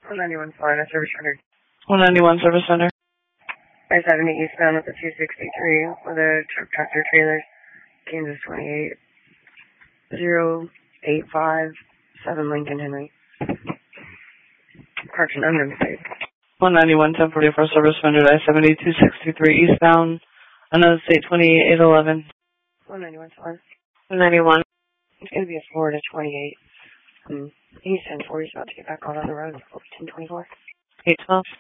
191 Florida Service Center. 191 Service Center. I-70 eastbound with the 263 with a truck tractor trailer. Kansas 28085 Lincoln Henry. Parked in unknown state. 191 1044 Service Center. I-70 263 eastbound. Unknown state 28811. 191 Florida. 191. It's going to be a Florida 28. He's 1040. He's about to get back out on the road. 1024. 812.